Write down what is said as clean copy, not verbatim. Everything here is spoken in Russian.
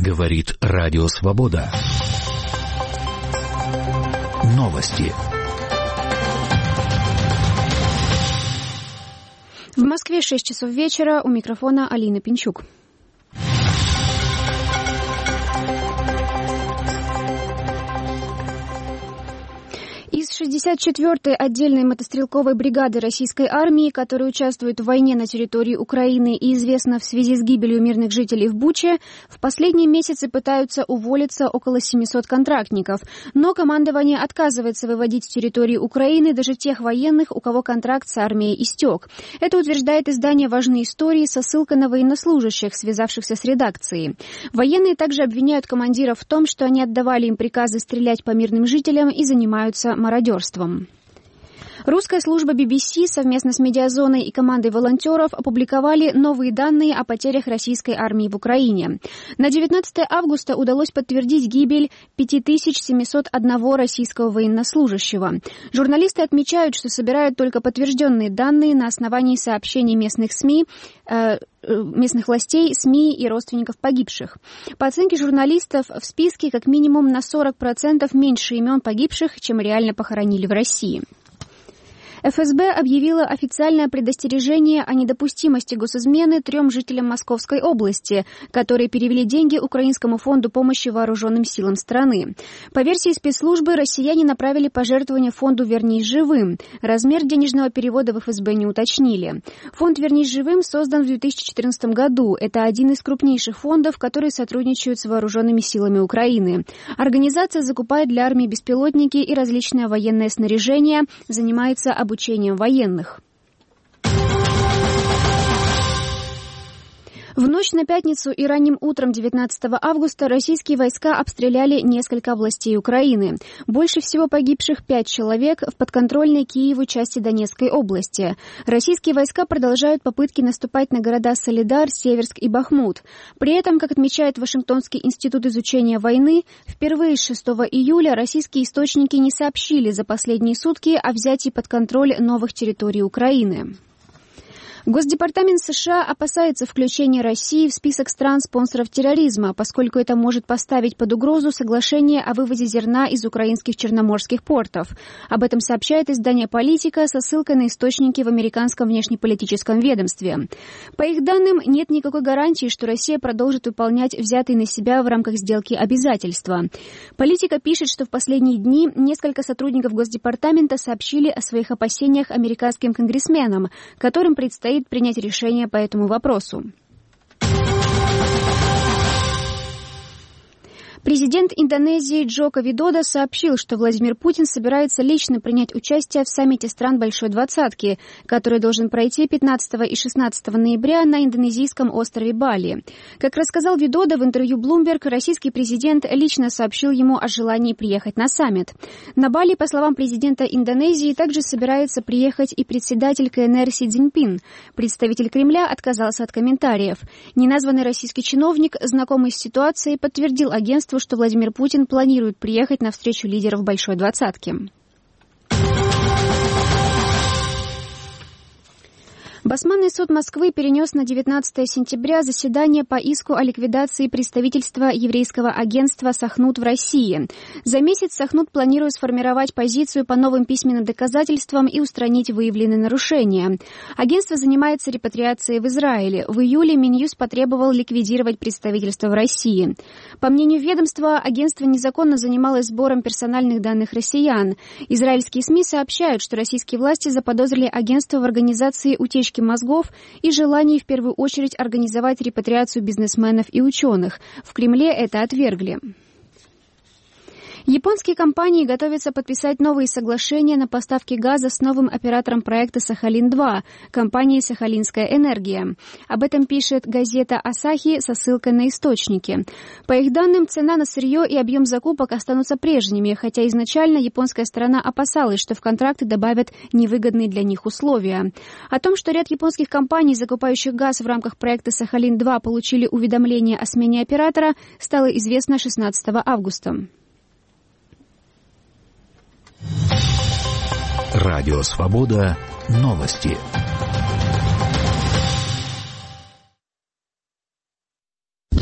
Говорит Радио Свобода. Новости. В Москве 6 часов вечера. У микрофона Алина Пинчук. Из 64-й отдельной мотострелковой бригады российской армии, которая участвует в войне на территории Украины и известна в связи с гибелью мирных жителей в Буче, в последние месяцы пытаются уволиться около 700 контрактников. Но командование отказывается выводить с территории Украины даже тех военных, у кого контракт с армией истек. Это утверждает издание «Важные истории» со ссылкой на военнослужащих, связавшихся с редакцией. Военные также обвиняют командиров в том, что они отдавали им приказы стрелять по мирным жителям и занимаются мародерством. Русская служба BBC совместно с Медиазоной и командой волонтеров опубликовали новые данные о потерях российской армии в Украине. На 19 августа удалось подтвердить гибель 5701 российского военнослужащего. Журналисты отмечают, что собирают только подтвержденные данные на основании сообщений местных СМИ, местных властей, СМИ и родственников погибших. По оценке журналистов, в списке как минимум на 40% меньше имен погибших, чем реально похоронили в России. ФСБ объявила официальное предостережение о недопустимости госизмены 3 жителям Московской области, которые перевели деньги Украинскому фонду помощи вооруженным силам страны. По версии спецслужбы, россияне направили пожертвования фонду «Вернись живым». Размер денежного перевода в ФСБ не уточнили. Фонд «Вернись живым» создан в 2014 году. Это один из крупнейших фондов, которые сотрудничают с вооруженными силами Украины. Организация закупает для армии беспилотники и различное военное снаряжение, занимается обучением военных. В ночь на пятницу и ранним утром 19 августа российские войска обстреляли несколько областей Украины. Больше всего погибших 5 человек в подконтрольной Киеву части Донецкой области. Российские войска продолжают попытки наступать на города Солидар, Северск и Бахмут. При этом, как отмечает Вашингтонский институт изучения войны, впервые с 6 июля российские источники не сообщили за последние сутки о взятии под контроль новых территорий Украины. Госдепартамент США опасается включения России в список стран-спонсоров терроризма, поскольку это может поставить под угрозу соглашение о вывозе зерна из украинских черноморских портов. Об этом сообщает издание «Политика» со ссылкой на источники в американском внешнеполитическом ведомстве. По их данным, нет никакой гарантии, что Россия продолжит выполнять взятые на себя в рамках сделки обязательства. «Политика» пишет, что в последние дни несколько сотрудников Госдепартамента сообщили о своих опасениях американским конгрессменам, которым предстоит принять решение по этому вопросу. Президент Индонезии Джоко Видодо сообщил, что Владимир Путин собирается лично принять участие в саммите стран Большой Двадцатки, который должен пройти 15 и 16 ноября на индонезийском острове Бали. Как рассказал Видодо в интервью Bloomberg, российский президент лично сообщил ему о желании приехать на саммит. На Бали, по словам президента Индонезии, также собирается приехать и председатель КНР Си Цзиньпин. Представитель Кремля отказался от комментариев. Неназванный российский чиновник, знакомый с ситуацией, подтвердил агентству, что Владимир Путин планирует приехать на встречу лидеров Большой Двадцатки. Басманный суд Москвы перенес на 19 сентября заседание по иску о ликвидации представительства еврейского агентства «Сахнут» в России. За месяц «Сахнут» планирует сформировать позицию по новым письменным доказательствам и устранить выявленные нарушения. Агентство занимается репатриацией в Израиле. В июле Минюст потребовал ликвидировать представительство в России. По мнению ведомства, агентство незаконно занималось сбором персональных данных россиян. Израильские СМИ сообщают, что российские власти заподозрили агентство в организации утечки мозгов и желании в первую очередь организовать репатриацию бизнесменов и ученых. В Кремле это отвергли. Японские компании готовятся подписать новые соглашения на поставки газа с новым оператором проекта «Сахалин-2» компанией «Сахалинская энергия». Об этом пишет газета «Асахи» со ссылкой на источники. По их данным, цена на сырье и объем закупок останутся прежними, хотя изначально японская сторона опасалась, что в контракты добавят невыгодные для них условия. О том, что ряд японских компаний, закупающих газ в рамках проекта «Сахалин-2», получили уведомление о смене оператора, стало известно 16 августа. Радио Свобода. Новости.